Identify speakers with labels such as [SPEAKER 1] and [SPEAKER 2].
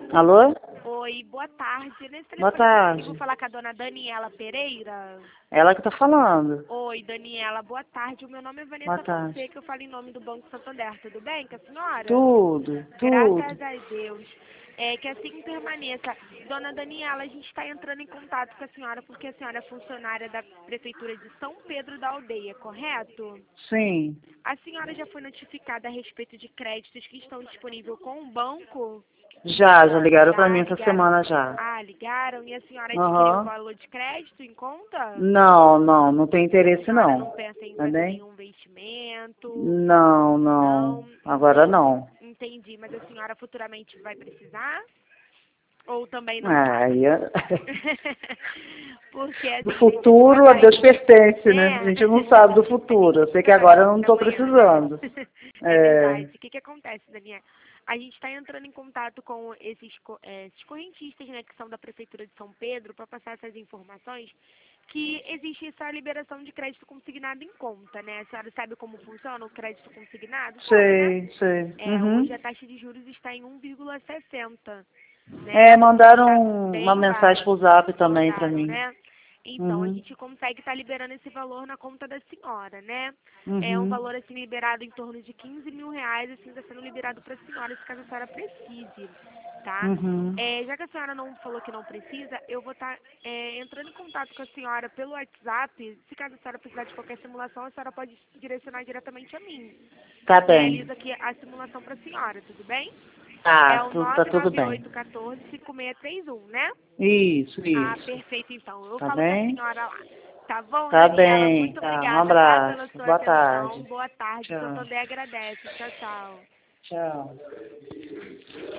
[SPEAKER 1] Alô?
[SPEAKER 2] Oi, boa tarde. Nesse
[SPEAKER 1] Boa
[SPEAKER 2] telefone
[SPEAKER 1] tarde.
[SPEAKER 2] eu vou falar com a dona Daniela Pereira.
[SPEAKER 1] Ela que tá falando.
[SPEAKER 2] Oi, Daniela, boa tarde. O meu nome é
[SPEAKER 1] Boa
[SPEAKER 2] Vanessa
[SPEAKER 1] tarde.
[SPEAKER 2] Fonseca, eu falo em nome do Banco Santander. Tudo bem com a senhora?
[SPEAKER 1] Tudo.
[SPEAKER 2] Graças a Deus. Que assim permaneça. Dona Daniela, a gente está entrando em contato com a senhora porque a senhora é funcionária da Prefeitura de São Pedro da Aldeia, correto?
[SPEAKER 1] Sim.
[SPEAKER 2] A senhora já foi notificada a respeito de créditos que estão disponíveis com o banco?
[SPEAKER 1] Já ligaram pra
[SPEAKER 2] Já
[SPEAKER 1] mim essa
[SPEAKER 2] ligaram?
[SPEAKER 1] semana já.
[SPEAKER 2] Ah, ligaram? E a senhora adquiriu o
[SPEAKER 1] Aham.
[SPEAKER 2] valor de crédito em conta?
[SPEAKER 1] Não tem
[SPEAKER 2] A
[SPEAKER 1] interesse
[SPEAKER 2] senhora não
[SPEAKER 1] não.
[SPEAKER 2] pensa em
[SPEAKER 1] Tá
[SPEAKER 2] fazer
[SPEAKER 1] bem?
[SPEAKER 2] nenhum investimento?
[SPEAKER 1] Não.
[SPEAKER 2] Não,
[SPEAKER 1] Agora
[SPEAKER 2] entendi.
[SPEAKER 1] não.
[SPEAKER 2] Entendi, mas a senhora futuramente vai precisar? Ou também não
[SPEAKER 1] Aí,
[SPEAKER 2] sabe? Porque
[SPEAKER 1] do
[SPEAKER 2] assim, a gente nunca
[SPEAKER 1] futuro a
[SPEAKER 2] vai.
[SPEAKER 1] Deus pertence, né? A
[SPEAKER 2] É,
[SPEAKER 1] gente não sabe do
[SPEAKER 2] a
[SPEAKER 1] futuro. Eu
[SPEAKER 2] gente
[SPEAKER 1] sei que
[SPEAKER 2] nunca vai
[SPEAKER 1] agora eu
[SPEAKER 2] saber
[SPEAKER 1] não
[SPEAKER 2] da
[SPEAKER 1] tô
[SPEAKER 2] manhã, né?
[SPEAKER 1] precisando.
[SPEAKER 2] É
[SPEAKER 1] É.
[SPEAKER 2] verdade. O que que acontece, Daniela? A gente está entrando em contato com esses correntistas, né, que são da Prefeitura de São Pedro, para passar essas informações, que existe essa liberação de crédito consignado em conta, né? A senhora sabe como funciona o crédito consignado? Sabe, né?
[SPEAKER 1] Sei.
[SPEAKER 2] Hoje
[SPEAKER 1] Uhum.
[SPEAKER 2] a taxa de juros está em 1,60, né? Está
[SPEAKER 1] Mandaram uma
[SPEAKER 2] bem
[SPEAKER 1] mensagem
[SPEAKER 2] baixo.
[SPEAKER 1] pro Zap também pra
[SPEAKER 2] Mandaram,
[SPEAKER 1] mim.
[SPEAKER 2] né? Então, a
[SPEAKER 1] Uhum.
[SPEAKER 2] gente consegue estar liberando esse valor na conta da senhora, né? É um
[SPEAKER 1] Uhum.
[SPEAKER 2] valor, assim, liberado em torno de 15 mil reais, assim, está sendo liberado para a senhora, se caso a senhora precise, tá?
[SPEAKER 1] Uhum.
[SPEAKER 2] Já que a senhora não falou que não precisa, eu vou estar entrando em contato com a senhora pelo WhatsApp. Se caso a senhora precisar de qualquer simulação, a senhora pode direcionar diretamente a mim.
[SPEAKER 1] Tá
[SPEAKER 2] Eu
[SPEAKER 1] bem.
[SPEAKER 2] realizo aqui a simulação para a senhora, tudo bem? É
[SPEAKER 1] Tá,
[SPEAKER 2] o
[SPEAKER 1] tá tudo bem.
[SPEAKER 2] 99814-5631, né?
[SPEAKER 1] Isso,
[SPEAKER 2] Ah,
[SPEAKER 1] isso.
[SPEAKER 2] perfeito, então. Eu
[SPEAKER 1] Tá
[SPEAKER 2] falo com a
[SPEAKER 1] bem?
[SPEAKER 2] senhora lá. Tá bom,
[SPEAKER 1] Tá
[SPEAKER 2] Daniela?
[SPEAKER 1] bem.
[SPEAKER 2] Muito
[SPEAKER 1] Tá, um
[SPEAKER 2] obrigada, tá? Pela
[SPEAKER 1] abraço.
[SPEAKER 2] sua
[SPEAKER 1] Boa
[SPEAKER 2] atenção.
[SPEAKER 1] tarde.
[SPEAKER 2] Boa tarde.
[SPEAKER 1] Tchau.
[SPEAKER 2] Santander agradece. Tchau, tchau.
[SPEAKER 1] Tchau.